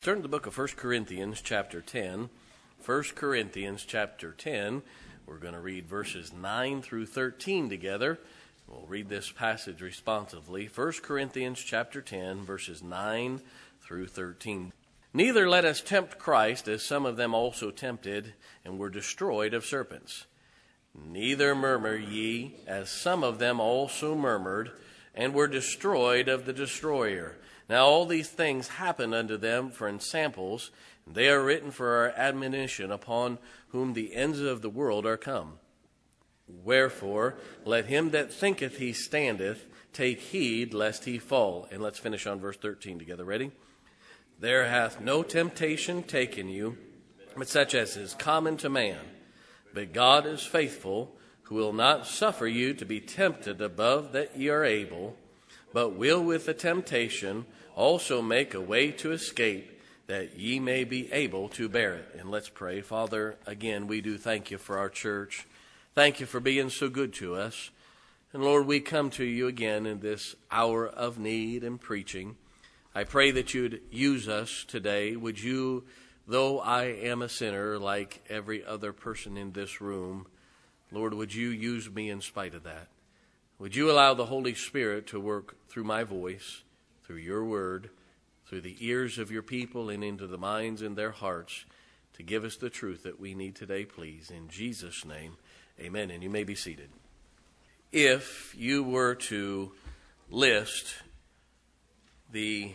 Turn to the book of 1 Corinthians chapter 10. 1 Corinthians chapter 10. We're going to read verses 9 through 13 together. We'll read this passage responsively. 1 Corinthians chapter 10, verses 9 through 13. Neither let us tempt Christ, as some of them also tempted, and were destroyed of serpents. Neither murmur ye, as some of them also murmured, and were destroyed of the destroyer. Now all these things happen unto them for ensamples, and they are written for our admonition, upon whom the ends of the world are come. Wherefore, let him that thinketh he standeth take heed lest he fall. And let's finish on verse 13 together. Ready? There hath no temptation taken you, but such as is common to man. But God is faithful, who will not suffer you to be tempted above that ye are able, but will with the temptation also make a way to escape, that ye may be able to bear it. And let's pray. Father, again, we do thank you for our church. Thank you for being so good to us. And Lord, we come to you again in this hour of need and preaching. I pray that you'd use us today. Would you, though I am a sinner like every other person in this room, Lord, would you use me in spite of that? Would you allow the Holy Spirit to work through my voice, through your word, through the ears of your people and into the minds and their hearts to give us the truth that we need today, please. In Jesus' name, amen. And you may be seated. If you were to list the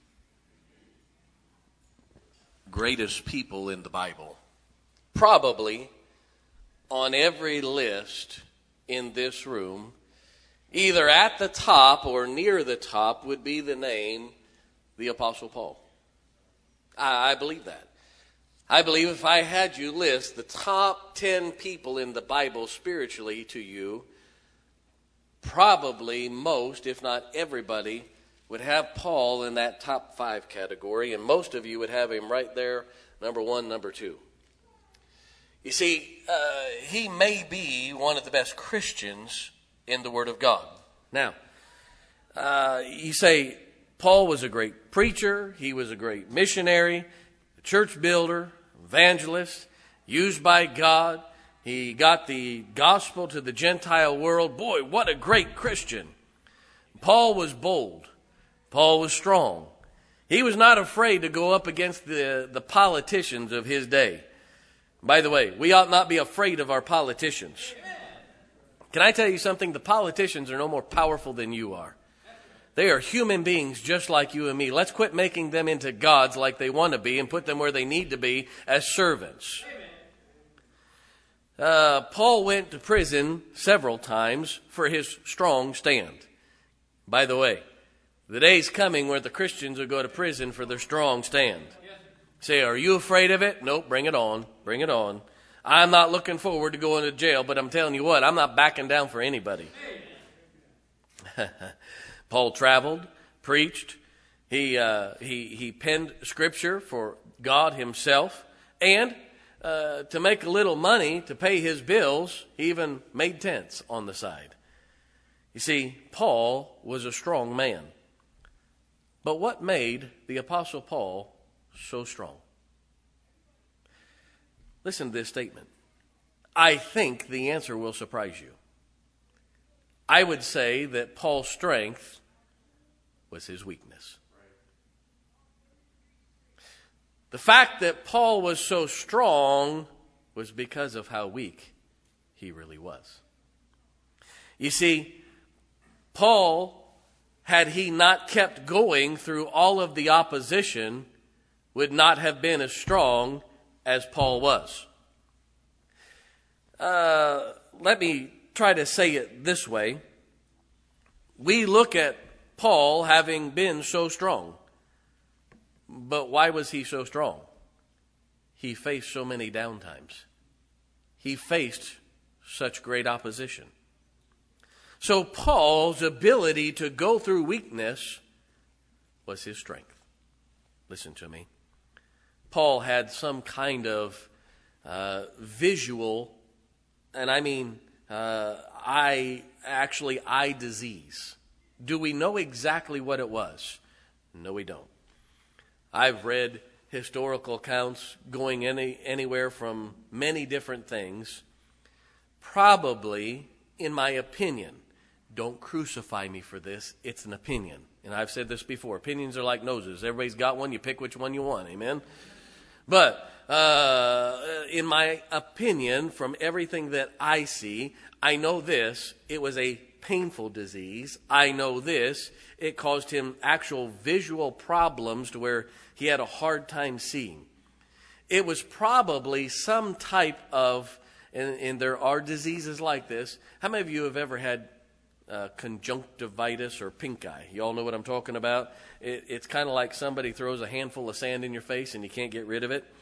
greatest people in the Bible, probably on every list in this room, either at the top or near the top would be the name, the Apostle Paul. I believe that. I believe if I had you list the top 10 people in the Bible spiritually to you, probably most, if not everybody, would have Paul in that top 5 category, and most of you would have him right there, number 1, number 2. You see, he may be one of the best Christians in the Word of God. Now, you say, Paul was a great preacher, he was a great missionary, church builder, evangelist, used by God. He got the gospel to the Gentile world. Boy, what a great Christian. Paul was bold. Paul was strong. He was not afraid to go up against the politicians of his day. By the way, we ought not be afraid of our politicians. Can I tell you something? The politicians are no more powerful than you are. They are human beings just like you and me. Let's quit making them into gods like they want to be and put them where they need to be as servants. Paul went to prison several times for his strong stand. By the way, the day's coming where the Christians will go to prison for their strong stand. Say, are you afraid of it? Nope, bring it on. Bring it on. I'm not looking forward to going to jail, but I'm telling you what, I'm not backing down for anybody. Paul traveled, preached, he penned scripture for God himself, and to make a little money to pay his bills, he even made tents on the side. You see, Paul was a strong man. But what made the Apostle Paul so strong? Listen to this statement. I think the answer will surprise you. I would say that Paul's strength was his weakness. The fact that Paul was so strong was because of how weak he really was. You see, Paul, had he not kept going through all of the opposition, would not have been as strong as Paul was. Let me try to say it this way. We look at Paul having been so strong. But why was he so strong? He faced so many downtimes. He faced such great opposition. So Paul's ability to go through weakness was his strength. Listen to me. Paul had some kind of visual, and I mean eye disease. Do we know exactly what it was? No, we don't. I've read historical accounts going anywhere from many different things. Probably, in my opinion, don't crucify me for this, it's an opinion. And I've said this before, opinions are like noses. Everybody's got one, you pick which one you want, amen? But in my opinion, from everything that I see, I know this, it was a painful disease. I know this, it caused him actual visual problems to where he had a hard time seeing. It was probably some type of, and there are diseases like this. How many of you have ever had conjunctivitis or pink eye? You all know what I'm talking about? It's kind of like somebody throws a handful of sand in your face and you can't get rid of it.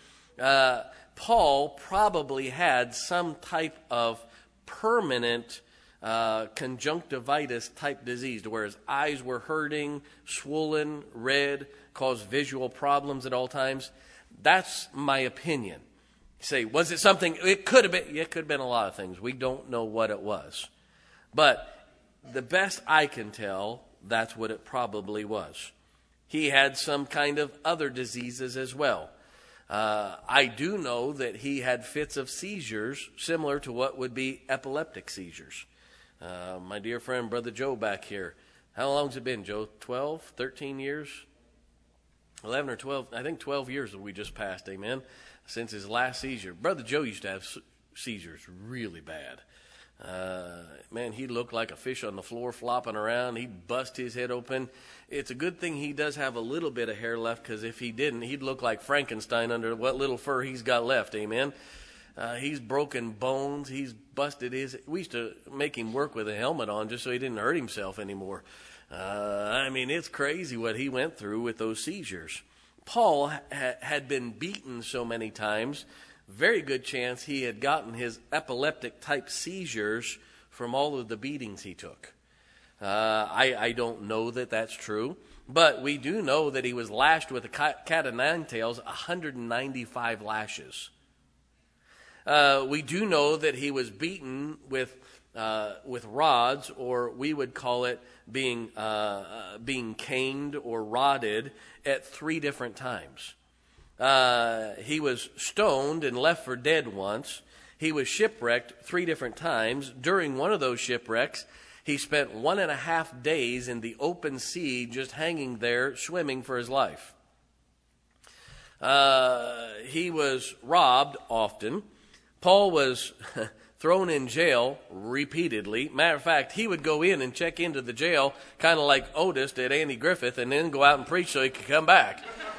Paul probably had some type of permanent conjunctivitis type disease to where his eyes were hurting, swollen, red, caused visual problems at all times. That's my opinion. You say, was it something? It could have been. It could have been a lot of things. We don't know what it was. But the best I can tell, that's what it probably was. He had some kind of other diseases as well. I do know that he had fits of seizures similar to what would be epileptic seizures. My dear friend, Brother Joe back here, how long has it been, Joe? 12, 13 years? 11 or 12, I think 12 years that we just passed, amen, since his last seizure. Brother Joe used to have seizures really bad. Man, he looked like a fish on the floor flopping around. He'd bust his head open. It's a good thing he does have a little bit of hair left, because if he didn't, he'd look like Frankenstein under what little fur he's got left, amen. He's broken bones. He's busted his... We used to make him work with a helmet on just so he didn't hurt himself anymore. I mean, it's crazy what he went through with those seizures. Paul had been beaten so many times, very good chance he had gotten his epileptic type seizures from all of the beatings he took. I don't know that that's true, but we do know that he was lashed with a cat of nine tails, 195 lashes. We do know that he was beaten with rods, or we would call it being caned or rodded at 3 different times. He was stoned and left for dead once. He was shipwrecked 3 different times. During one of those shipwrecks, he spent 1.5 days in the open sea, just hanging there, swimming for his life. He was robbed often. Paul was thrown in jail repeatedly. Matter of fact, he would go in and check into the jail, kind of like Otis did Andy Griffith, and then go out and preach so he could come back.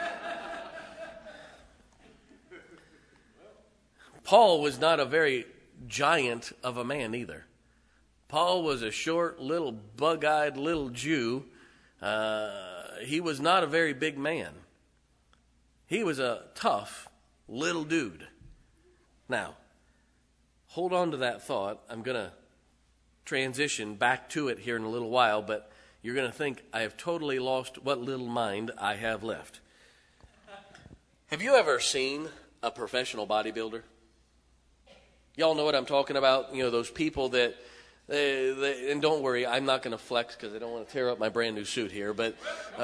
Paul was not a very giant of a man either. Paul was a short, little, bug-eyed little Jew. He was not a very big man. He was a tough little dude. Now, hold on to that thought. I'm going to transition back to it here in a little while, but you're going to think I have totally lost what little mind I have left. Have you ever seen a professional bodybuilder? Y'all know what I'm talking about? You know, those people that, and don't worry, I'm not going to flex because I don't want to tear up my brand new suit here, but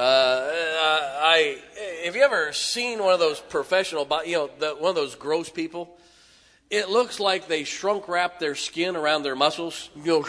have you ever seen one of those professional, one of those gross people? It looks like they shrunk wrap their skin around their muscles. You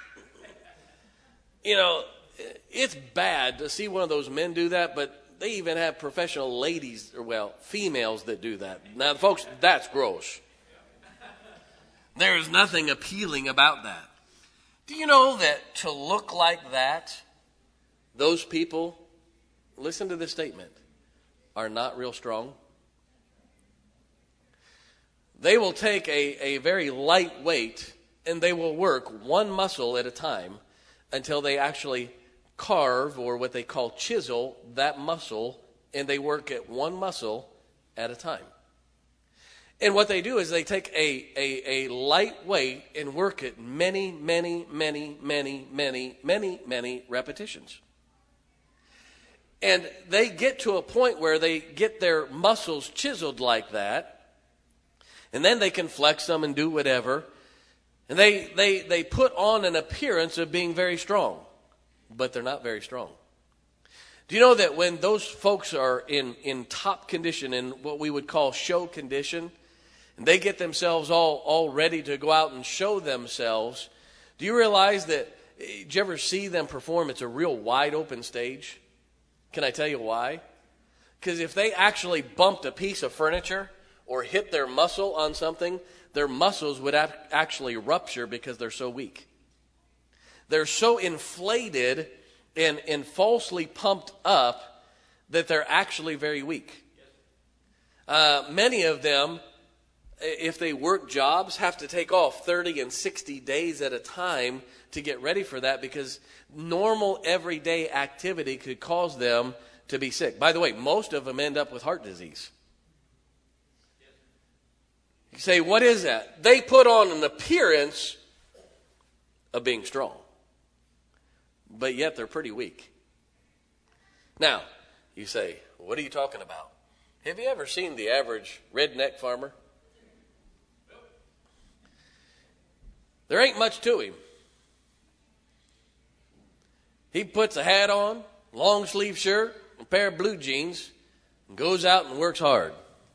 know, it's bad to see one of those men do that, but they even have professional ladies, or well, females that do that. Now, folks, that's gross. There is nothing appealing about that. Do you know that to look like that, those people, listen to this statement, are not real strong? They will take a very light weight and they will work one muscle at a time until they actually carve, or what they call chisel, that muscle, and they work at one muscle at a time. And what they do is they take a light weight and work it many repetitions. And they get to a point where they get their muscles chiseled like that, and then they can flex them and do whatever. And they put on an appearance of being very strong, but they're not very strong. Do you know that when those folks are in top condition, in what we would call show condition, and they get themselves all ready to go out and show themselves, do you realize that, did you ever see them perform? It's a real wide open stage. Can I tell you why? Because if they actually bumped a piece of furniture or hit their muscle on something, their muscles would actually rupture because they're so weak. They're so inflated and falsely pumped up that they're actually very weak. Many of them, if they work jobs, have to take off 30 and 60 days at a time to get ready for that, because normal everyday activity could cause them to be sick. By the way, most of them end up with heart disease. You say, what is that? They put on an appearance of being strong, but yet they're pretty weak. Now, you say, what are you talking about? Have you ever seen the average redneck farmer? There ain't much to him. He puts a hat on, long sleeve shirt, a pair of blue jeans, and goes out and works hard.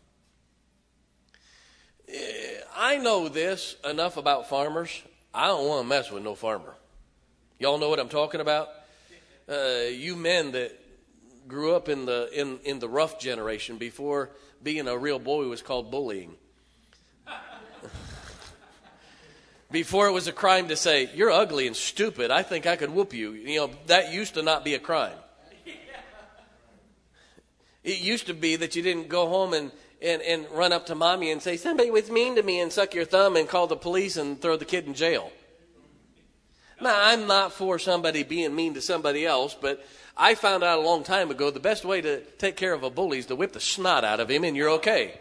I know this enough about farmers. I don't want to mess with no farmer. Y'all know what I'm talking about? You men that grew up in the rough generation, before being a real boy was called bullying. Before it was a crime to say, you're ugly and stupid, I think I could whoop you. You know, that used to not be a crime. It used to be that you didn't go home and run up to mommy and say, somebody was mean to me, and suck your thumb and call the police and throw the kid in jail. Now, I'm not for somebody being mean to somebody else, but I found out a long time ago the best way to take care of a bully is to whip the snot out of him and you're okay.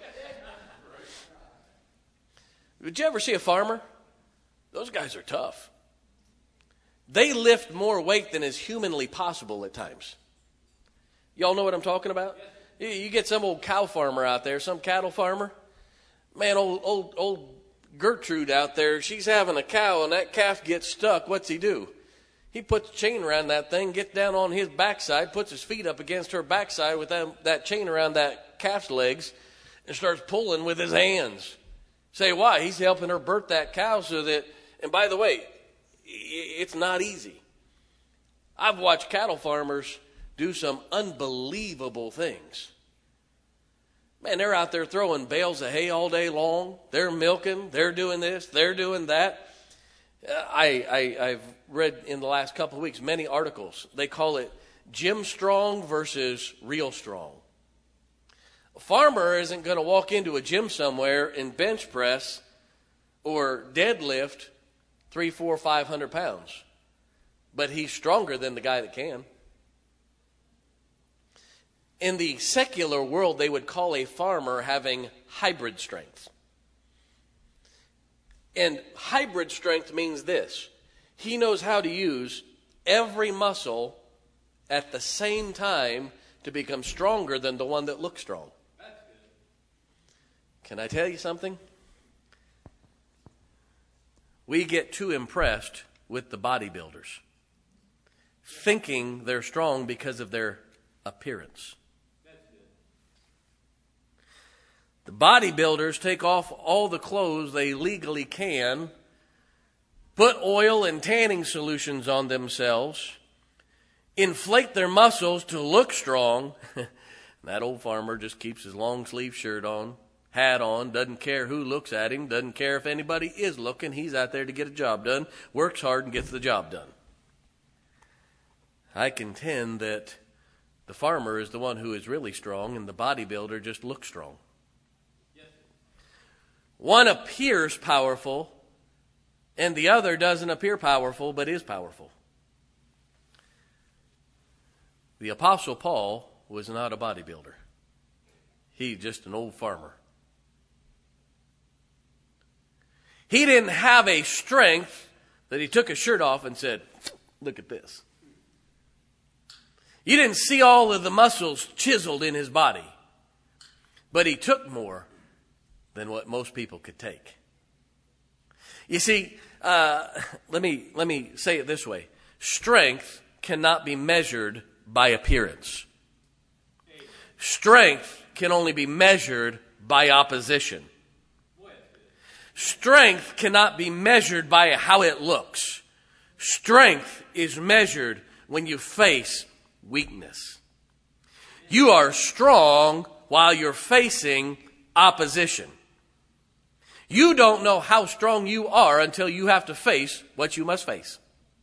Did you ever see a farmer? Those guys are tough. They lift more weight than is humanly possible at times. Y'all know what I'm talking about? You get some old cow farmer out there, some cattle farmer. Man, old Gertrude out there, she's having a cow and that calf gets stuck. What's he do? He puts a chain around that thing, gets down on his backside, puts his feet up against her backside with that chain around that calf's legs, and starts pulling with his hands. Say why? He's helping her birth that cow so that, and by the way, it's not easy. I've watched cattle farmers do some unbelievable things. Man, they're out there throwing bales of hay all day long. They're milking. They're doing this. They're doing that. I've read in the last couple of weeks many articles. They call it gym strong versus real strong. A farmer isn't going to walk into a gym somewhere and bench press or deadlift 300, 400, 500 pounds. But he's stronger than the guy that can. In the secular world, they would call a farmer having hybrid strength. And hybrid strength means this. He knows how to use every muscle at the same time to become stronger than the one that looks strong. Can I tell you something? We get too impressed with the bodybuilders, thinking they're strong because of their appearance. The bodybuilders take off all the clothes they legally can, put oil and tanning solutions on themselves, inflate their muscles to look strong. That old farmer just keeps his long sleeve shirt on, hat on, doesn't care who looks at him, doesn't care if anybody is looking. He's out there to get a job done, works hard and gets the job done. I contend that the farmer is the one who is really strong and the bodybuilder just looks strong. One appears powerful, and the other doesn't appear powerful, but is powerful. The Apostle Paul was not a bodybuilder. He's just an old farmer. He didn't have a strength that he took his shirt off and said, look at this. You didn't see all of the muscles chiseled in his body, but he took more than what most people could take. You see, let me say it this way. Strength cannot be measured by appearance. Strength can only be measured by opposition. Strength cannot be measured by how it looks. Strength is measured when you face weakness. You are strong while you're facing opposition. You don't know how strong you are until you have to face what you must face.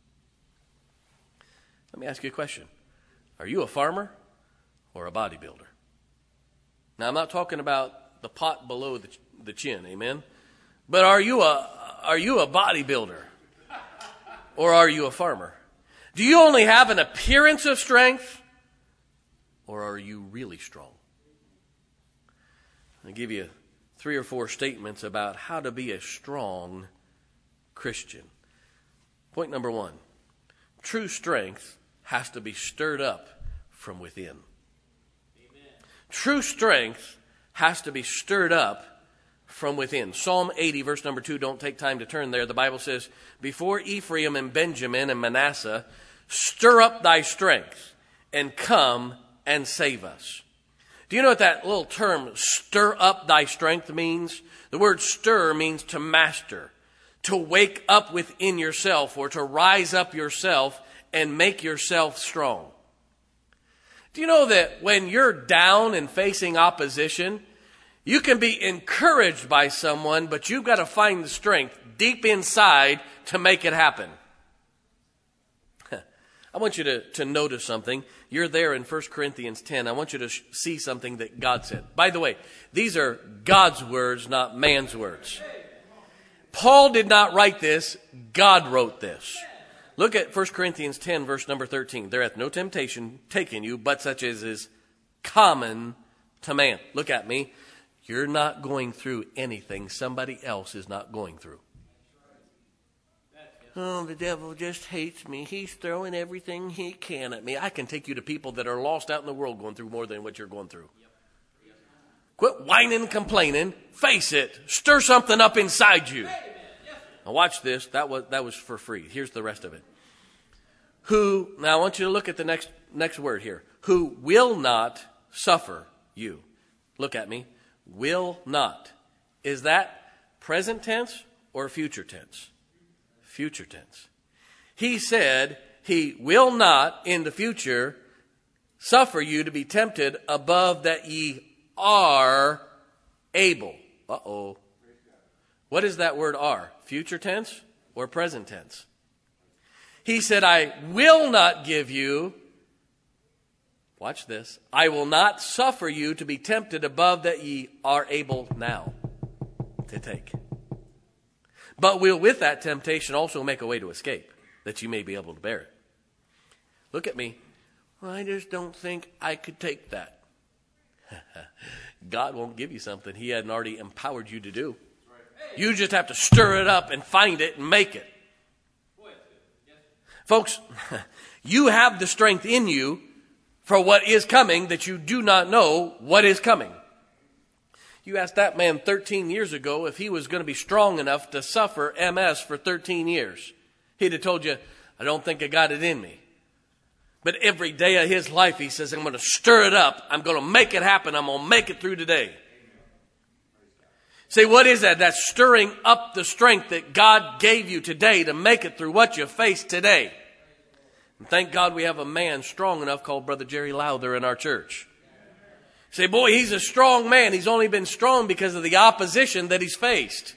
Let me ask you a question. Are you a farmer or a bodybuilder? Now, I'm not talking about the pot below the chin, amen? But are you a bodybuilder? Or are you a farmer? Do you only have an appearance of strength? Or are you really strong? I'll give you 3 or 4 statements about how to be a strong Christian. Point number 1. True strength has to be stirred up from within. Amen. True strength has to be stirred up from within. Psalm 80, verse number 2, don't take time to turn there. The Bible says, before Ephraim and Benjamin and Manasseh, stir up thy strength and come and save us. Do you know what that little term, stir up thy strength, means? The word stir means to master, to wake up within yourself, or to rise up yourself and make yourself strong. Do you know that when you're down and facing opposition, you can be encouraged by someone, but you've got to find the strength deep inside to make it happen? I want you to notice something. You're there in 1 Corinthians 10. I want you to see something that God said. By the way, these are God's words, not man's words. Paul did not write this. God wrote this. Look at 1 Corinthians 10, verse number 13. There hath no temptation taken you, but such as is common to man. Look at me. You're not going through anything somebody else is not going through. Oh, the devil just hates me. He's throwing everything he can at me. I can take you to people that are lost out in the world going through more than what you're going through. Quit whining and complaining. Face it. Stir something up inside you. Now watch this. That was for free. Here's the rest of it. Now I want you to look at the next word here. Who will not suffer you. Look at me. Will not. Is that present tense or future tense? Future tense. He said he will not in the future suffer you to be tempted above that ye are able. Uh-oh. What is that word are? Future tense or present tense? He said, I will not give you, watch this, I will not suffer you to be tempted above that ye are able now to take. But will with that temptation also make a way to escape, that you may be able to bear it. Look at me. Well, I just don't think I could take that. God won't give you something he hadn't already empowered you to do. You just have to stir it up and find it and make it. Folks, you have the strength in you for what is coming that you do not know what is coming. You asked that man 13 years ago if he was going to be strong enough to suffer MS for 13 years. He'd have told you, I don't think I got it in me. But every day of his life, he says, I'm going to stir it up. I'm going to make it happen. I'm going to make it through today. Say, what is that? That's stirring up the strength that God gave you today to make it through what you face today. And thank God we have a man strong enough called Brother Jerry Lowther in our church. Say, boy, he's a strong man. He's only been strong because of the opposition that he's faced.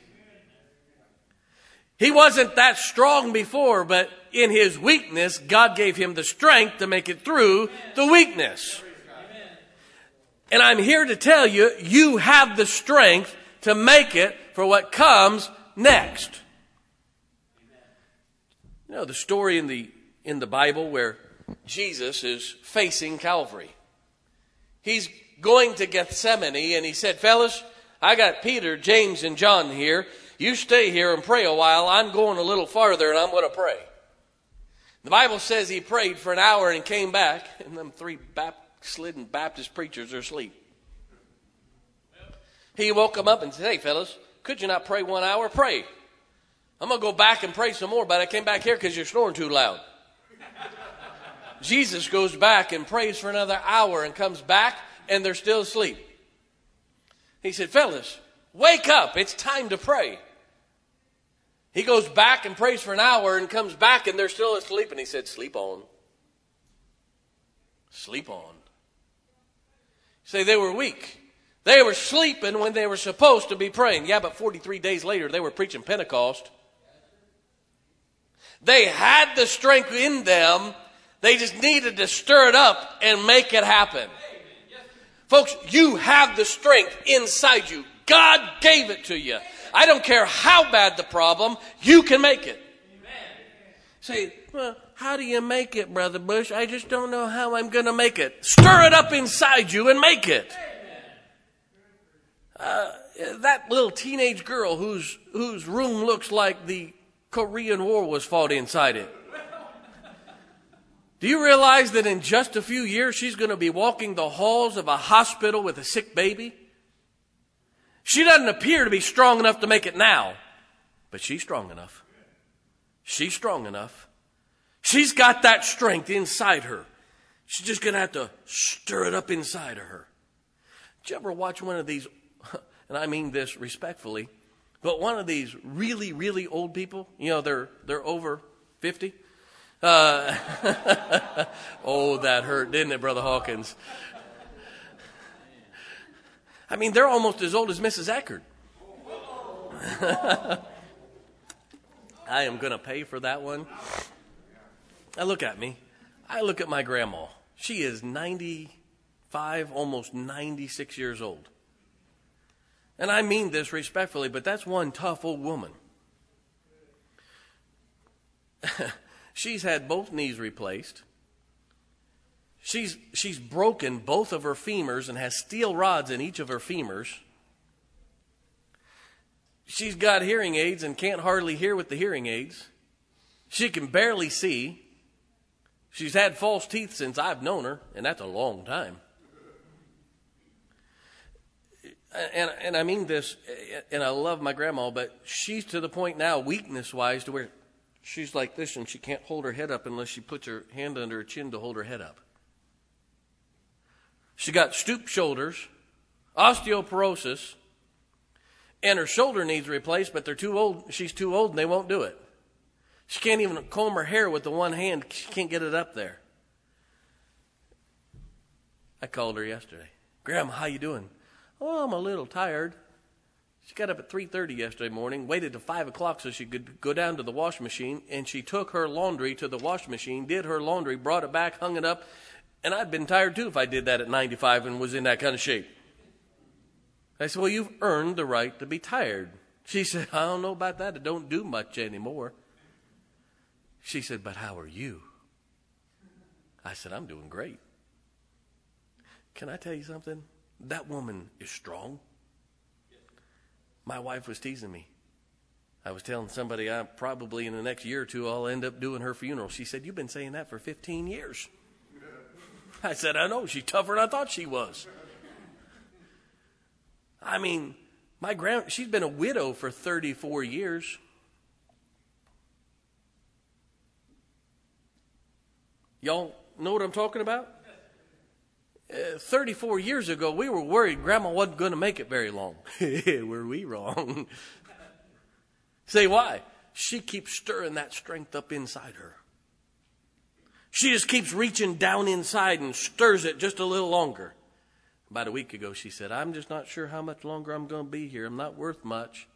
He wasn't that strong before, but in his weakness, God gave him the strength to make it through the weakness. And I'm here to tell you, you have the strength to make it for what comes next. You know the story in the Bible where Jesus is facing Calvary. He's going to Gethsemane, and he said, fellas, I got Peter, James, and John here. You stay here and pray a while. I'm going a little farther, and I'm going to pray. The Bible says he prayed for an hour and came back, and them 3 backslidden Baptist preachers are asleep. He woke them up and said, hey, fellas, could you not pray 1 hour? Pray. I'm going to go back and pray some more, but I came back here because you're snoring too loud. Jesus goes back and prays for another hour and comes back and they're still asleep. He said, fellas, wake up. It's time to pray. He goes back and prays for an hour and comes back and they're still asleep. And he said, sleep on. Sleep on. Say they were weak. They were sleeping when they were supposed to be praying. Yeah, but 43 days later, they were preaching Pentecost. They had the strength in them. They just needed to stir it up and make it happen. Folks, you have the strength inside you. God gave it to you. I don't care how bad the problem, you can make it. Say, well, how do you make it, Brother Bush? I just don't know how I'm going to make it. Stir it up inside you and make it. That little teenage girl whose room looks like the Korean War was fought inside it. Do you realize that in just a few years she's going to be walking the halls of a hospital with a sick baby? She doesn't appear to be strong enough to make it now, but she's strong enough. She's strong enough. She's got that strength inside her. She's just going to have to stir it up inside of her. Did you ever watch one of these, and I mean this respectfully, but one of these really, really old people, you know, they're over 50. Oh, that hurt, didn't it, Brother Hawkins? I mean, they're almost as old as Mrs. Eckerd. I am going to pay for that one. Now look at me. I look at my grandma. She is 95, almost 96 years old. And I mean this respectfully, but that's one tough old woman. She's had both knees replaced. She's broken both of her femurs and has steel rods in each of her femurs. She's got hearing aids and can't hardly hear with the hearing aids. She can barely see. She's had false teeth since I've known her, and that's a long time. And I mean this, and I love my grandma, but she's to the point now, weakness-wise, to where she's like this and she can't hold her head up unless she puts her hand under her chin to hold her head up. She got stooped shoulders, osteoporosis, and her shoulder needs replaced, but they're too old. She's too old and they won't do it. She can't even comb her hair with the one hand. She can't get it up there. I called her yesterday. Grandma, how you doing? Oh, I'm a little tired. She got up at 3:30 yesterday morning, waited till 5 o'clock so she could go down to the wash machine, and she took her laundry to the wash machine, did her laundry, brought it back, hung it up, and I'd been tired too if I did that at 95 and was in that kind of shape. I said, well, you've earned the right to be tired. She said, I don't know about that. I don't do much anymore. She said, but how are you? I said, I'm doing great. Can I tell you something? That woman is strong. My wife was teasing me. I was telling somebody I probably in the next year or two I'll end up doing her funeral. She said, you've been saying that for 15 years. I said, I know. She's tougher than I thought she was. I mean, she's been a widow for 34 years. Y'all know what I'm talking about? 34 years ago, we were worried Grandma wasn't going to make it very long. Were we wrong? Say why? She keeps stirring that strength up inside her. She just keeps reaching down inside and stirs it just a little longer. About a week ago, she said, I'm just not sure how much longer I'm going to be here. I'm not worth much.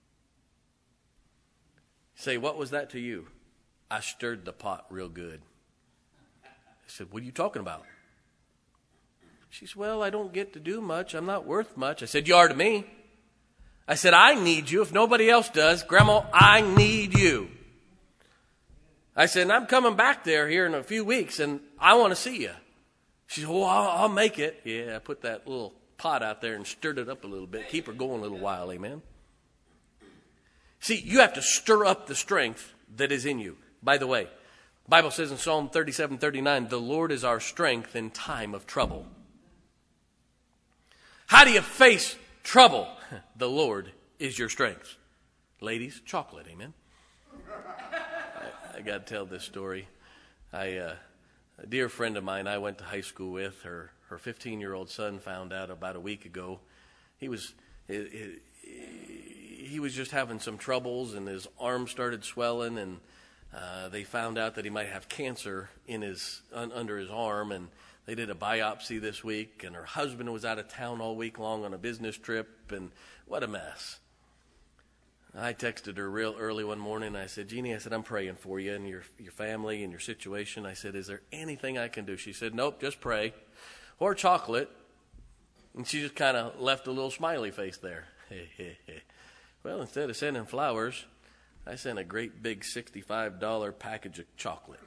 Say, what was that to you? I stirred the pot real good. I said, what are you talking about? She said, well, I don't get to do much. I'm not worth much. I said, you are to me. I said, I need you if nobody else does. Grandma, I need you. I said, and I'm coming back there here in a few weeks, and I want to see you. She said, well, I'll make it. Yeah, I put that little pot out there and stirred it up a little bit. Keep her going a little while, amen? See, you have to stir up the strength that is in you. By the way, the Bible says in Psalm 37:39, the Lord is our strength in time of trouble. How do you face trouble? The Lord is your strength. Ladies, chocolate, amen? I got to tell this story. A dear friend of mine I went to high school with, her 15-year-old son found out about a week ago. He was just having some troubles, and his arm started swelling, and they found out that he might have cancer in under his arm, and they did a biopsy this week, and her husband was out of town all week long on a business trip, and what a mess. I texted her real early one morning. I said, Jeannie, I said, I'm praying for you and your family and your situation. I said, is there anything I can do? She said, nope, just pray. Or chocolate. And she just kind of left a little smiley face there. Well, instead of sending flowers, I sent a great big $65 package of chocolate.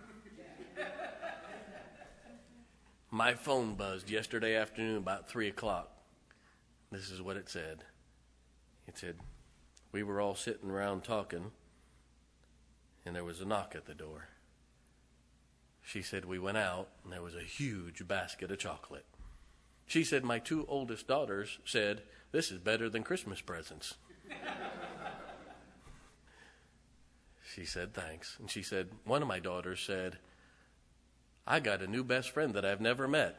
My phone buzzed yesterday afternoon about 3 o'clock. This is what it said. It said, we were all sitting around talking, and there was a knock at the door. She said, we went out, and there was a huge basket of chocolate. She said, my 2 oldest daughters said, this is better than Christmas presents. She said, thanks. And she said, one of my daughters said, I got a new best friend that I've never met.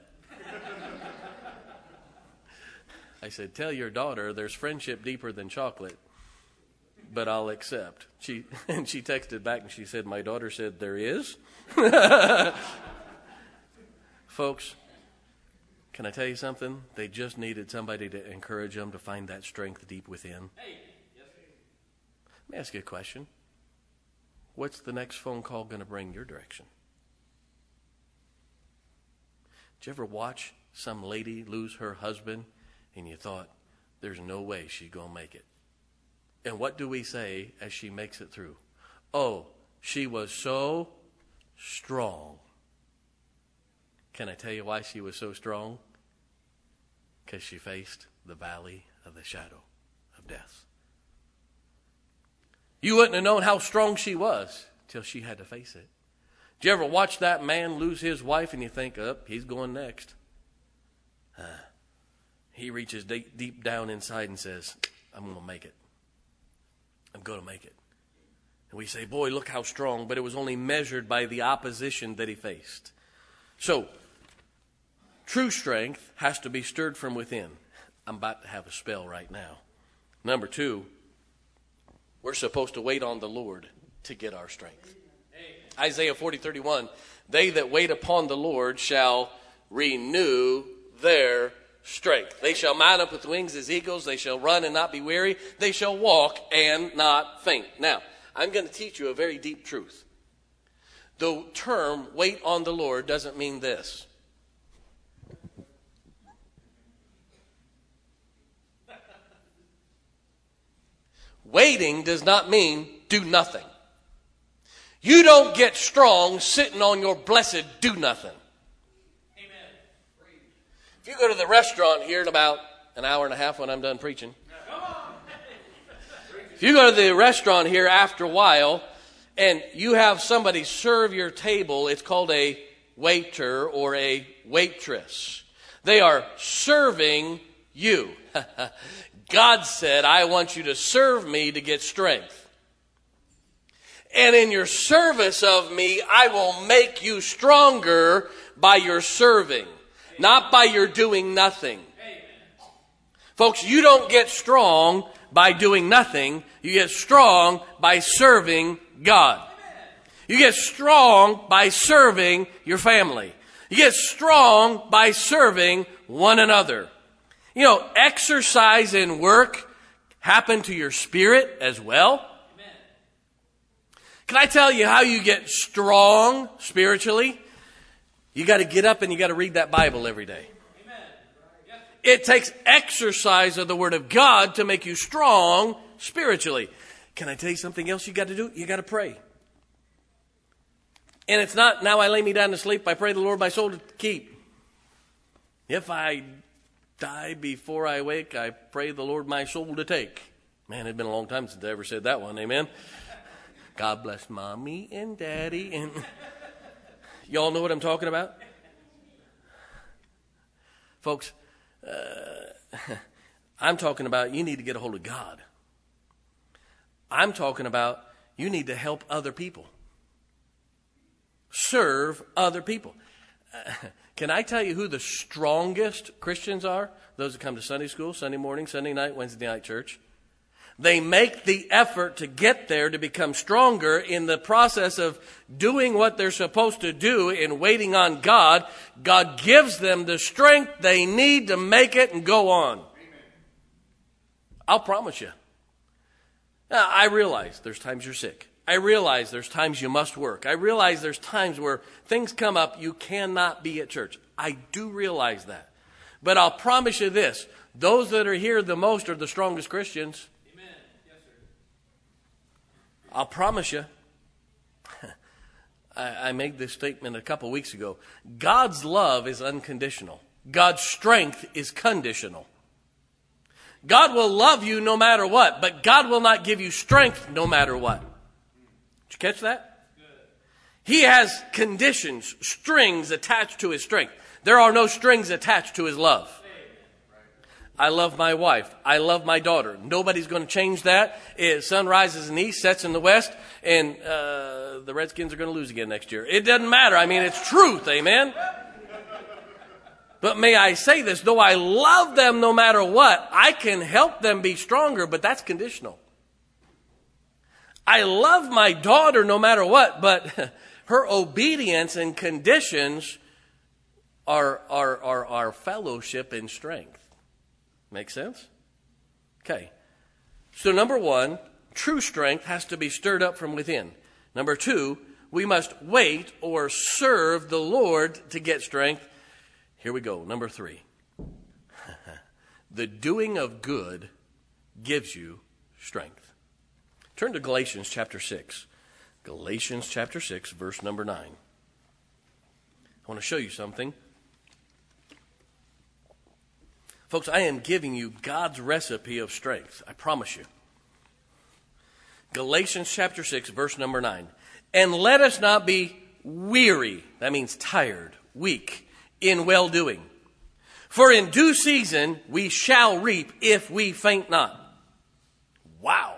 I said, tell your daughter there's friendship deeper than chocolate, but I'll accept. She texted back and she said, my daughter said, there is? Folks, can I tell you something? They just needed somebody to encourage them to find that strength deep within. Let me ask you a question. What's the next phone call going to bring your direction? Did you ever watch some lady lose her husband and you thought, there's no way she's going to make it? And what do we say as she makes it through? Oh, she was so strong. Can I tell you why she was so strong? Because she faced the valley of the shadow of death. You wouldn't have known how strong she was till she had to face it. Did you ever watch that man lose his wife and you think, he's going next? He reaches deep down inside and says, I'm going to make it. I'm going to make it. And we say, boy, look how strong. But it was only measured by the opposition that he faced. So, true strength has to be stirred from within. I'm about to have a spell right now. Number 2, we're supposed to wait on the Lord to get our strength. Isaiah 40:31, they that wait upon the Lord shall renew their strength. They shall mount up with wings as eagles. They shall run and not be weary. They shall walk and not faint. Now, I'm going to teach you a very deep truth. The term wait on the Lord doesn't mean this. Waiting does not mean do nothing. You don't get strong sitting on your blessed do nothing. If you go to the restaurant here in about an hour and a half when I'm done preaching. If you go to the restaurant here after a while and you have somebody serve your table, it's called a waiter or a waitress. They are serving you. God said, I want you to serve me to get strength. And in your service of me, I will make you stronger by your serving. Not by your doing nothing. Folks, you don't get strong by doing nothing. You get strong by serving God. You get strong by serving your family. You get strong by serving one another. You know, exercise and work happen to your spirit as well. Can I tell you how you get strong spiritually? You got to get up and you got to read that Bible every day. Amen. It takes exercise of the Word of God to make you strong spiritually. Can I tell you something else you got to do? You got to pray. And it's not, now I lay me down to sleep, I pray the Lord my soul to keep. If I die before I wake, I pray the Lord my soul to take. Man, it's been a long time since I ever said that one, amen? God bless mommy and daddy and... Y'all know what I'm talking about? Folks, I'm talking about you need to get a hold of God. I'm talking about you need to help other people. Serve other people. Can I tell you who the strongest Christians are? Those that come to Sunday school, Sunday morning, Sunday night, Wednesday night church. They make the effort to get there to become stronger in the process of doing what they're supposed to do and waiting on God. God gives them the strength they need to make it and go on. Amen. I'll promise you. Now, I realize there's times you're sick. I realize there's times you must work. I realize there's times where things come up you cannot be at church. I do realize that. But I'll promise you this. Those that are here the most are the strongest Christians. Amen. Yes, sir. I'll promise you. I made this statement a couple weeks ago. God's love is unconditional. God's strength is conditional. God will love you no matter what, but God will not give you strength no matter what. Did you catch that? He has conditions, strings attached to his strength. There are no strings attached to his love. I love my wife. I love my daughter. Nobody's going to change that. Sun rises in the east, sets in the west, and the Redskins are going to lose again next year. It doesn't matter. I mean, it's truth. Amen? But may I say this, though I love them no matter what, I can help them be stronger, but that's conditional. I love my daughter no matter what, but her obedience and conditions are fellowship and strength. Make sense? Okay. So number one, true strength has to be stirred up from within. Number two, we must wait or serve the Lord to get strength. Here we go. Number three. The doing of good gives you strength. Turn to Galatians chapter 6. Galatians chapter 6, verse number 9. I want to show you something. Folks, I am giving you God's recipe of strength. I promise you. Galatians chapter 6, verse number 9. And let us not be weary, that means tired, weak, in well-doing. For in due season we shall reap if we faint not. Wow.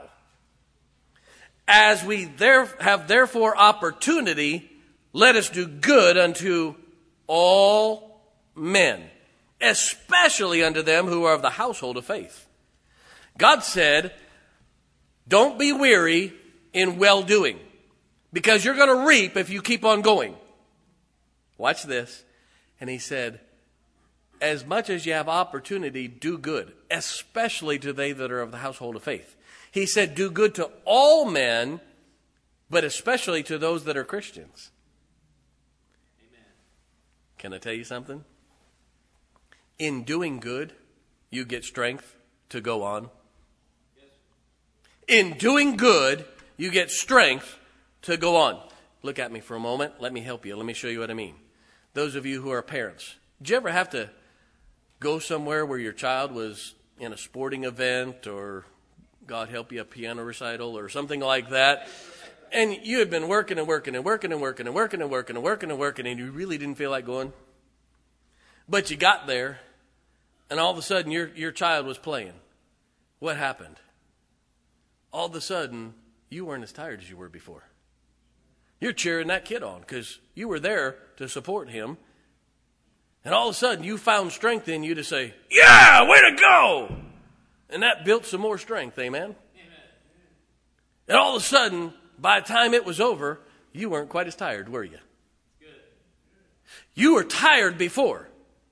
As we have therefore opportunity, let us do good unto all men, especially unto them who are of the household of faith. God said, don't be weary in well-doing, because you're going to reap if you keep on going. Watch this. And he said, as much as you have opportunity, do good, especially to they that are of the household of faith. He said, do good to all men, but especially to those that are Christians. Amen. Can I tell you something? In doing good, you get strength to go on. Yes. In doing good, you get strength to go on. Look at me for a moment. Let me help you. Let me show you what I mean. Those of you who are parents, did you ever have to go somewhere where your child was in a sporting event or, God help you, a piano recital or something like that, and you had been working and working and working and working and working and working and working and working, and you really didn't feel like going? But you got there, and all of a sudden your child was playing. What happened? All of a sudden, you weren't as tired as you were before. You're cheering that kid on because you were there to support him. And all of a sudden, you found strength in you to say, yeah, way to go! And that built some more strength, amen? Amen. And all of a sudden, by the time it was over, you weren't quite as tired, were you? Good. You were tired before.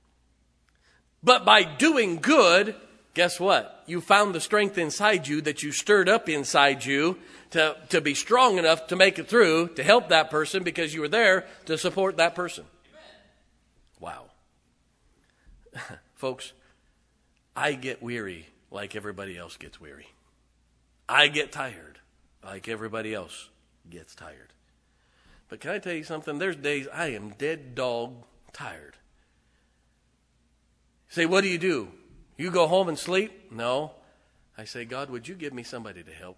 But by doing good, guess what? You found the strength inside you that you stirred up inside you to be strong enough to make it through, to help that person because you were there to support that person. Amen. Wow. Folks, I get weary like everybody else gets weary. I get tired like everybody else gets tired. But can I tell you something? There's days I am dead dog tired. Say, what do? You go home and sleep? No. I say, God, would you give me somebody to help?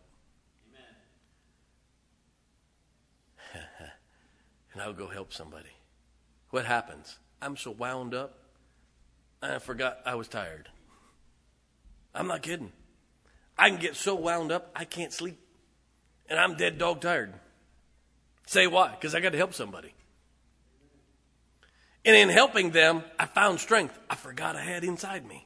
Amen. And I'll go help somebody. What happens? I'm so wound up, I forgot I was tired. I'm not kidding. I can get so wound up, I can't sleep. And I'm dead dog tired. Say why? Because I got to help somebody. And in helping them, I found strength I forgot I had inside me.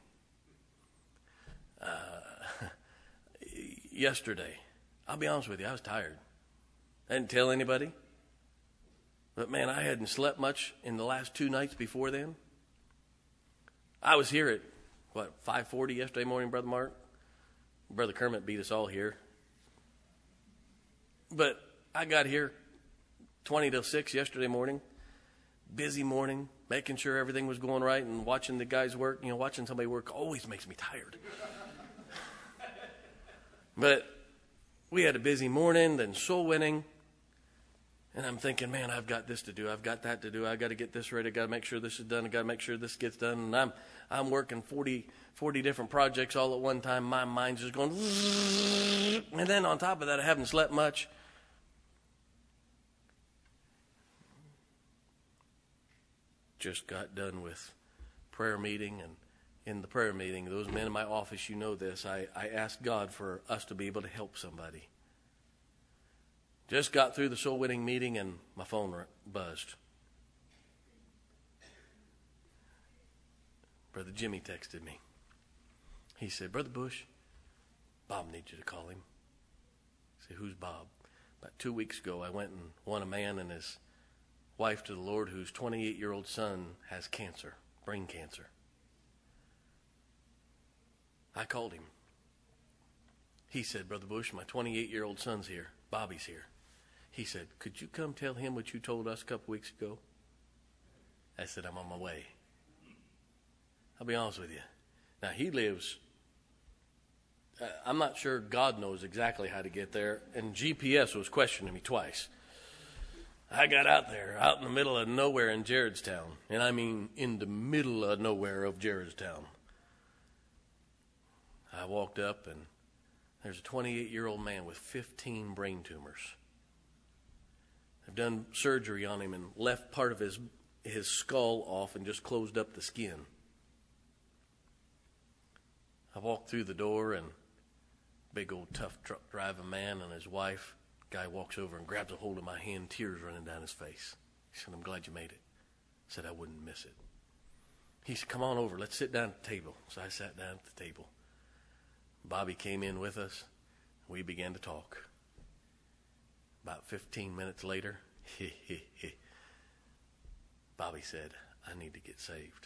Yesterday, I'll be honest with you, I was tired. I didn't tell anybody. But man, I hadn't slept much in the last 2 nights before then. I was here at, 5:40 yesterday morning, Brother Mark? Brother Kermit beat us all here. But I got here 20 till 6 yesterday morning. Busy morning, making sure everything was going right and watching the guys work. You know, watching somebody work always makes me tired. But we had a busy morning, then soul winning. And I'm thinking, man, I've got this to do. I've got that to do. I've got to get this ready. I've got to make sure this is done. I've got to make sure this gets done. And I'm working 40 different projects all at one time. My mind's just going. And then on top of that, I haven't slept much. Just got done with prayer meeting, and in the prayer meeting, those men in my office, you know this, I asked God for us to be able to help somebody. Just got through the soul winning meeting and my phone buzzed. Brother Jimmy texted me. He said, Brother Bush, Bob needs you to call him. I said, who's Bob? About 2 weeks ago, I went and won a man and his wife to the Lord whose 28-year-old son has cancer, brain cancer. I called him. He said, Brother Bush, my 28-year-old son's here. Bobby's here. He said, could you come tell him what you told us a couple weeks ago? I said, I'm on my way. I'll be honest with you. Now, he lives, I'm not sure God knows exactly how to get there, and GPS was questioning me twice. I got out there, out in the middle of nowhere in Jaredstown, and I mean in the middle of nowhere of Jaredstown. I walked up, and there's a 28-year-old man with 15 brain tumors. They've done surgery on him and left part of his skull off and just closed up the skin. I walked through the door, and big old tough truck driving man and his wife, guy walks over and grabs a hold of my hand, tears running down his face. He said, I'm glad you made it. I said, I wouldn't miss it. He said, come on over, let's sit down at the table. So I sat down at the table. Bobby came in with us. We began to talk. About 15 minutes later, Bobby said, I need to get saved.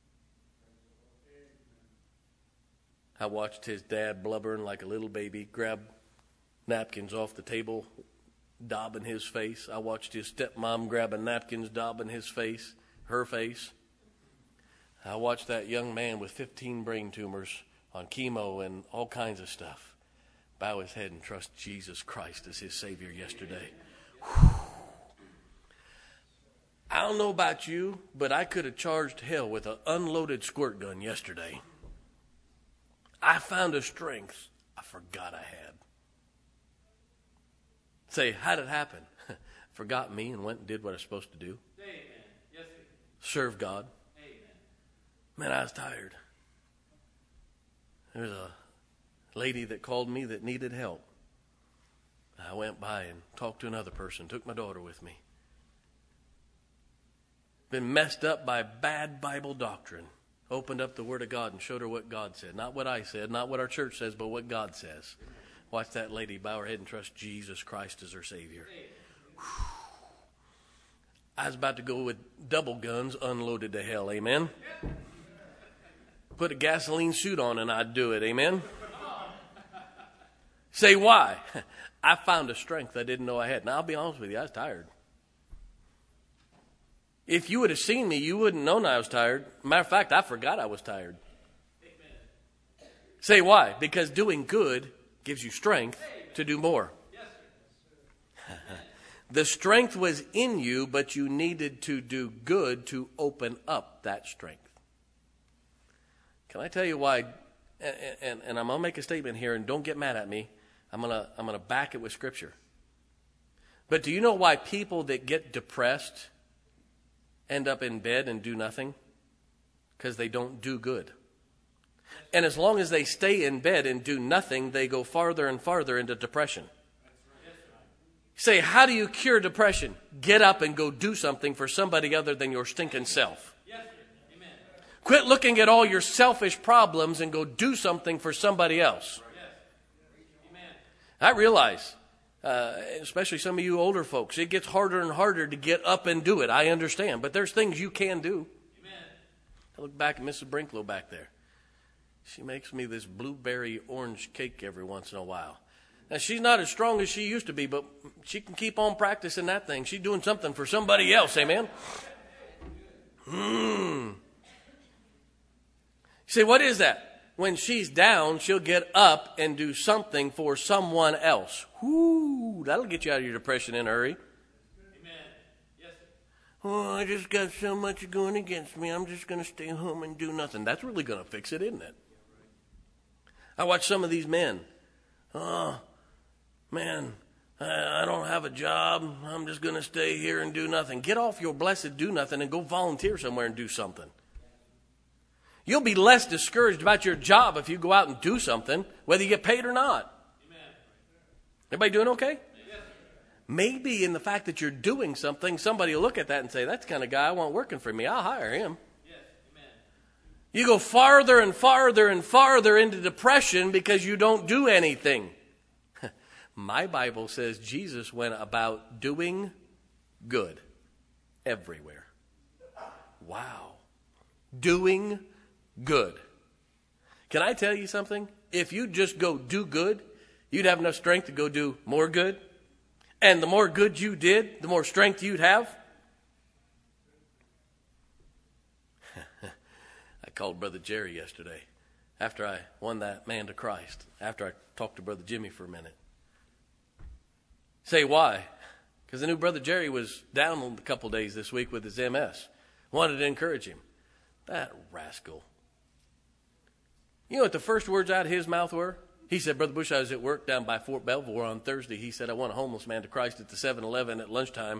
I watched his dad blubbering like a little baby, grab napkins off the table, daubing his face. I watched his stepmom grabbing napkins, daubing his face, her face. I watched that young man with 15 brain tumors on chemo and all kinds of stuff bow his head and trust Jesus Christ as his Savior yesterday. Whew. I don't know about you, but I could have charged hell with an unloaded squirt gun yesterday. I found a strength I forgot I had. Say, how did it happen? Forgot me and went and did what I was supposed to do. Amen. Yes, serve God. Amen. Man, I was tired. There's a lady that called me that needed help. I went by and talked to another person, took my daughter with me. Been messed up by bad Bible doctrine. Opened up the Word of God and showed her what God said. Not what I said, not what our church says, but what God says. Watch that lady bow her head and trust Jesus Christ as her Savior. Whew. I was about to go with double guns unloaded to hell. Amen? Put a gasoline suit on and I'd do it. Amen? Say why? I found a strength I didn't know I had. Now, I'll be honest with you, I was tired. If you would have seen me, you wouldn't know I was tired. Matter of fact, I forgot I was tired. Amen. Say why? Because doing good gives you strength to do more. Yes, the strength was in you, but you needed to do good to open up that strength. Can I tell you why? And I'm going to make a statement here, and don't get mad at me. I'm gonna back it with Scripture. But do you know why people that get depressed end up in bed and do nothing? Because they don't do good. And as long as they stay in bed and do nothing, they go farther and farther into depression. Say, how do you cure depression? Get up and go do something for somebody other than your stinking self. Yes, amen. Quit looking at all your selfish problems and go do something for somebody else. Yes. Amen. I realize, especially some of you older folks, it gets harder and harder to get up and do it. I understand. But there's things you can do. Amen. I look back at Mrs. Brinklow back there. She makes me this blueberry orange cake every once in a while. Now, she's not as strong as she used to be, but she can keep on practicing that thing. She's doing something for somebody else, amen? You say, what is that? When she's down, she'll get up and do something for someone else. Whoo, that'll get you out of your depression in a hurry. Amen. Yes. Oh, I just got so much going against me. I'm just going to stay home and do nothing. That's really going to fix it, isn't it? I watch some of these men. Oh, man, I don't have a job. I'm just going to stay here and do nothing. Get off your blessed do nothing and go volunteer somewhere and do something. You'll be less discouraged about your job if you go out and do something, whether you get paid or not. Amen. Everybody doing okay? Yes. Maybe in the fact that you're doing something, somebody will look at that and say, that's the kind of guy I want working for me. I'll hire him. Yes. Amen. You go farther and farther and farther into depression because you don't do anything. My Bible says Jesus went about doing good everywhere. Wow. Doing good. Can I tell you something? If you just go do good, you'd have enough strength to go do more good. And the more good you did, the more strength you'd have. I called Brother Jerry yesterday after I won that man to Christ, after I talked to Brother Jimmy for a minute. Say why? Because I knew Brother Jerry was down a couple days this week with his MS. Wanted to encourage him. That rascal. You know what the first words out of his mouth were? He said, Brother Bush, I was at work down by Fort Belvoir on Thursday. He said, I won a homeless man to Christ at the 7-Eleven at lunchtime.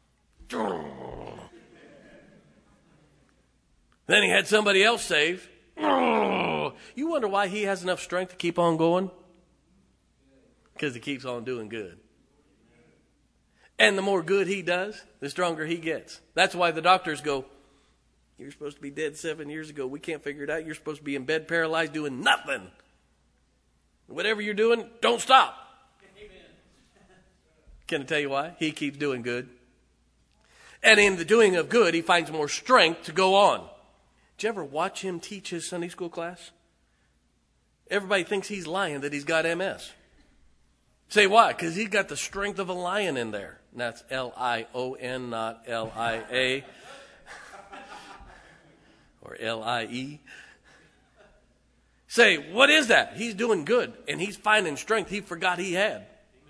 Then he had somebody else saved. You wonder why he has enough strength to keep on going? Because he keeps on doing good. And the more good he does, the stronger he gets. That's why the doctors go, you're supposed to be dead 7 years ago. We can't figure it out. You're supposed to be in bed paralyzed doing nothing. Whatever you're doing, don't stop. Amen. Can I tell you why? He keeps doing good. And in the doing of good, he finds more strength to go on. Did you ever watch him teach his Sunday school class? Everybody thinks he's lying that he's got MS. Say why? Because he's got the strength of a lion in there. And that's Lion, not Lia. Or Lie. Say, what is that? He's doing good, and he's finding strength he forgot he had.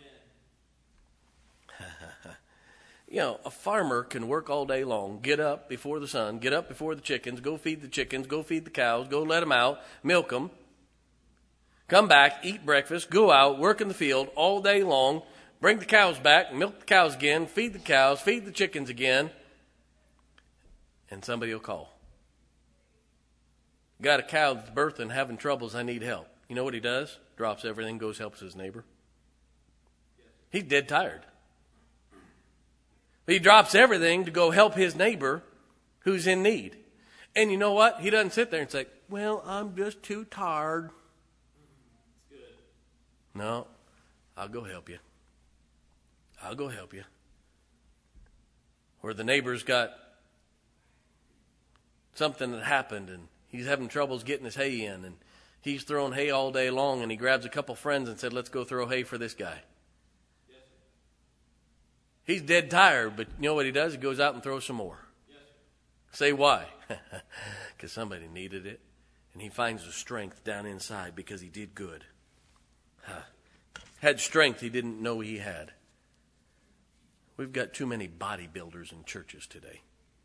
You know, a farmer can work all day long, get up before the sun, get up before the chickens, go feed the chickens, go feed the cows, go let them out, milk them, come back, eat breakfast, go out, work in the field all day long, bring the cows back, milk the cows again, feed the cows, feed the chickens again, and somebody will call. Got a cow that's birthing, having troubles, I need help. You know what he does? Drops everything, goes helps his neighbor. He's dead tired. He drops everything to go help his neighbor who's in need. And you know what? He doesn't sit there and say, well, I'm just too tired. No, I'll go help you. I'll go help you. Or the neighbor's got something that happened and he's having troubles getting his hay in, and he's throwing hay all day long, and he grabs a couple friends and said, let's go throw hay for this guy. Yes, He's dead tired, but you know what he does? He goes out and throws some more. yes, Say why? Because somebody needed it, and he finds the strength down inside because he did good. Had strength he didn't know he had. We've got too many bodybuilders in churches today.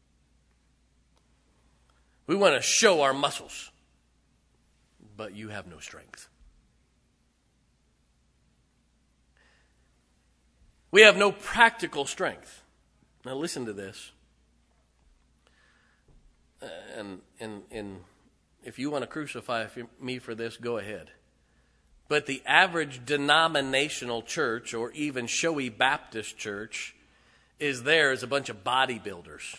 We want to show our muscles, but you have no strength. We have no practical strength. Now listen to this. And if you want to crucify me for this, go ahead. But the average denominational church, or even showy Baptist church, is there as a bunch of bodybuilders.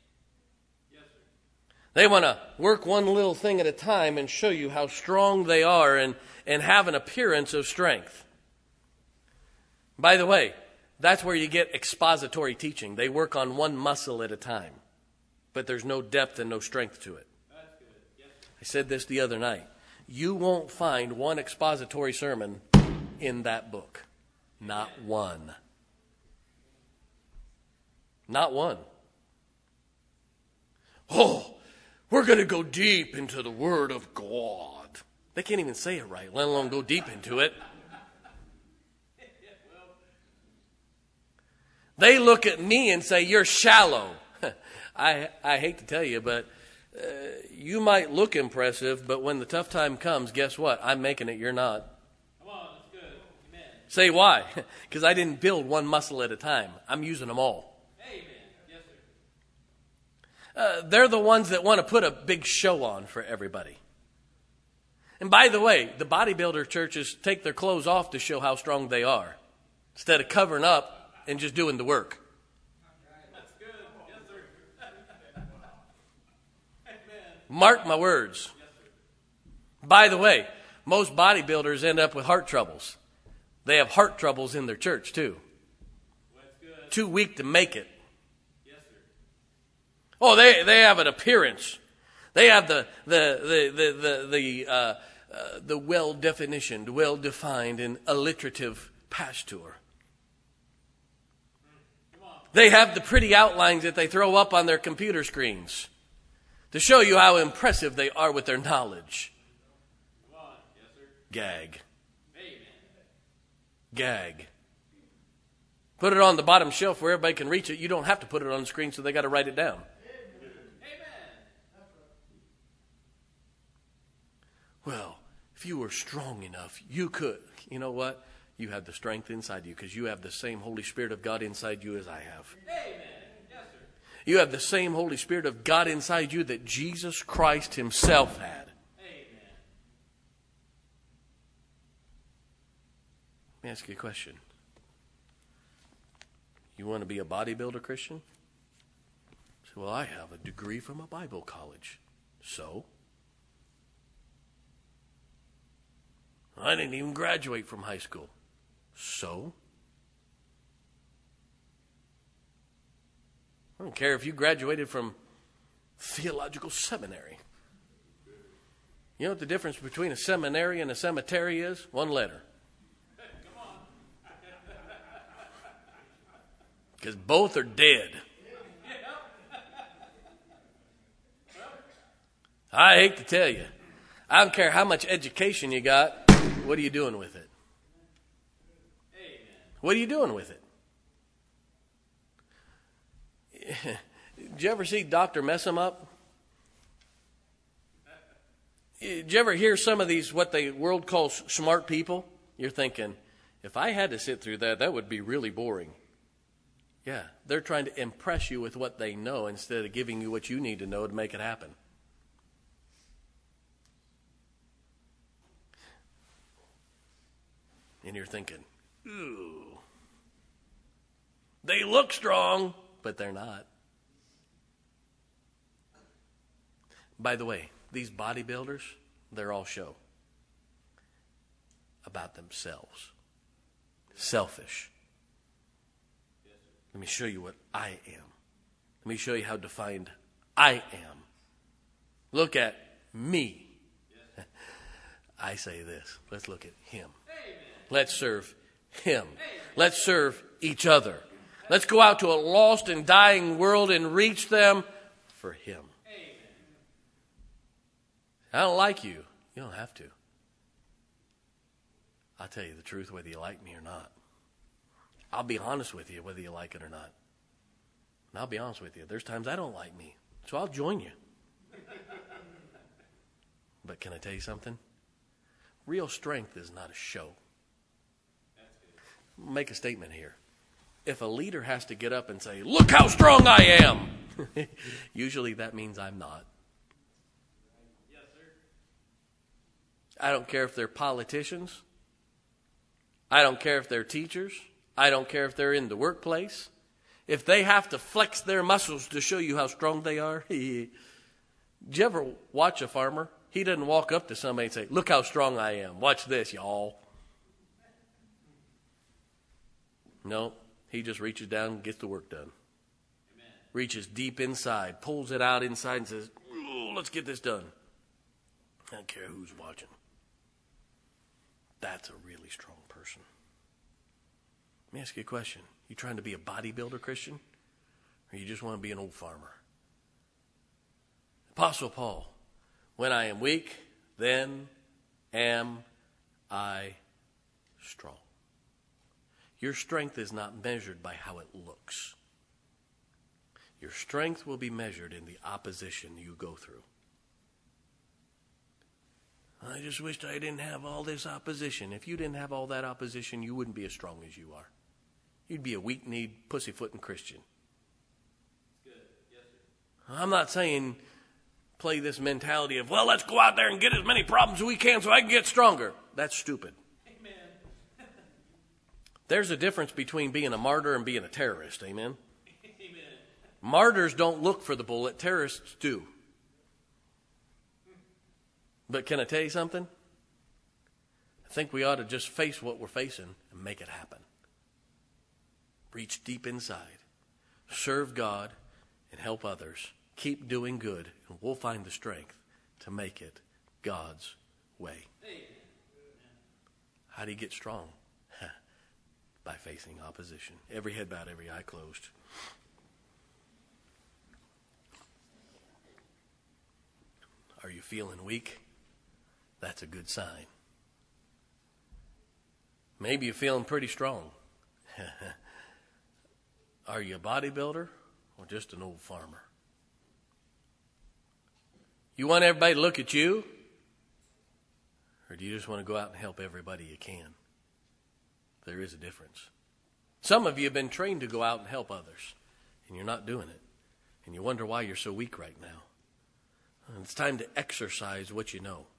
They want to work one little thing at a time and show you how strong they are and have an appearance of strength. By the way, that's where you get expository teaching. They work on one muscle at a time, but there's no depth and no strength to it. I said this the other night. You won't find one expository sermon in that book. Not one. Not one. Oh, we're going to go deep into the Word of God. They can't even say it right, let alone go deep into it. They look at me and say, you're shallow. I hate to tell you, but you might look impressive, but when the tough time comes, guess what? I'm making it, you're not. Come on, that's good. Amen. Say why? Because I didn't build one muscle at a time. I'm using them all. Amen. Yes, sir. They're the ones that want to put a big show on for everybody. And by the way, the bodybuilder churches take their clothes off to show how strong they are, instead of covering up and just doing the work. That's good. Yes, sir. Amen. Mark my words. By the way, most bodybuilders end up with heart troubles. They have heart troubles in their church too. Well, that's good. Too weak to make it. Yes, sir. Oh, they have an appearance. They have the well-definitioned, well-defined, and alliterative pastor. They have the pretty outlines that they throw up on their computer screens to show you how impressive they are with their knowledge. Come on. Yes, sir. Gag. Amen. Gag. Put it on the bottom shelf where everybody can reach it. You don't have to put it on the screen, so they got to write it down. Well, if you were strong enough, you could. You know what? You have the strength inside you because you have the same Holy Spirit of God inside you as I have. Amen. Yes, sir. You have the same Holy Spirit of God inside you that Jesus Christ himself had. Amen. Let me ask you a question. You want to be a bodybuilder Christian? Say, well, I have a degree from a Bible college. So? I didn't even graduate from high school. So? I don't care if you graduated from theological seminary. You know what the difference between a seminary and a cemetery is? One letter. Because both are dead. I hate to tell you. I don't care how much education you got. What are you doing with it? What are you doing with it? Did you ever see Dr. Mess 'em Up? Did you ever hear some of these, what the world calls smart people? You're thinking, if I had to sit through that, that would be really boring. Yeah, they're trying to impress you with what they know instead of giving you what you need to know to make it happen. And you're thinking, ooh, they look strong, but they're not. By the way, these bodybuilders, they're all show about themselves. Selfish. Let me show you what I am. Let me show you how defined I am. Look at me. I say this. Let's look at him. Let's serve him. Let's serve each other. Let's go out to a lost and dying world and reach them for him. I don't like you. You don't have to. I'll tell you the truth whether you like me or not. I'll be honest with you whether you like it or not. And I'll be honest with you. There's times I don't like me. So I'll join you. But can I tell you something? Real strength is not a show. I'll make a statement here. If a leader has to get up and say, look how strong I am, usually that means I'm not. Yes, sir. I don't care if they're politicians. I don't care if they're teachers. I don't care if they're in the workplace. If they have to flex their muscles to show you how strong they are. Did you ever watch a farmer? He doesn't walk up to somebody and say, look how strong I am. Watch this, y'all. No, he just reaches down and gets the work done. Amen. Reaches deep inside, pulls it out inside and says, let's get this done. I don't care who's watching. That's a really strong person. Let me ask you a question. You trying to be a bodybuilder Christian? Or you just want to be an old farmer? Apostle Paul, when I am weak, then am I strong. Your strength is not measured by how it looks. Your strength will be measured in the opposition you go through. I just wished I didn't have all this opposition. If you didn't have all that opposition, you wouldn't be as strong as you are. You'd be a weak-kneed, pussyfooting Christian. Good. Yes, sir. I'm not saying play this mentality of, well, let's go out there and get as many problems as we can so I can get stronger. That's stupid. Amen. There's a difference between being a martyr and being a terrorist. Amen? Amen. Martyrs don't look for the bullet. Terrorists do. But can I tell you something? I think we ought to just face what we're facing and make it happen. Reach deep inside. Serve God and help others. Keep doing good, and we'll find the strength to make it God's way. Amen. How do you get strong? By facing opposition. Every head bowed, every eye closed. Are you feeling weak? That's a good sign. Maybe you're feeling pretty strong. Are you a bodybuilder or just an old farmer? You want everybody to look at you? Or do you just want to go out and help everybody you can? There is a difference. Some of you have been trained to go out and help others, and you're not doing it. And you wonder why you're so weak right now. And it's time to exercise what you know.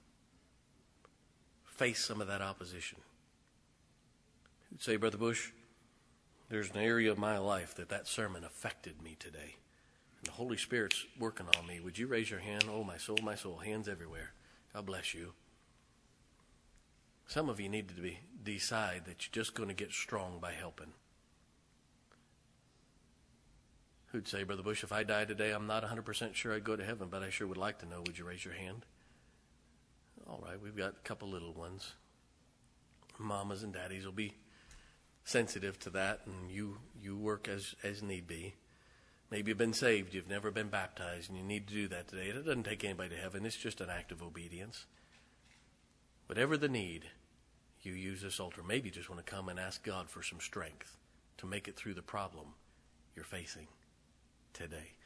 Face some of that opposition. You'd say, Brother Bush, there's an area of my life that sermon affected me today. And the Holy Spirit's working on me. Would you raise your hand? Oh, my soul, hands everywhere. God bless you. Some of you need to decide that you're just going to get strong by helping. Who'd say, Brother Bush, if I die today, I'm not 100% sure I'd go to heaven, but I sure would like to know. Would you raise your hand? All right, we've got a couple little ones. Mamas and daddies will be sensitive to that, and you work as need be. Maybe you've been saved, you've never been baptized, and you need to do that today. It doesn't take anybody to heaven. It's just an act of obedience. Whatever the need, you use this altar. Maybe you just want to come and ask God for some strength to make it through the problem you're facing today.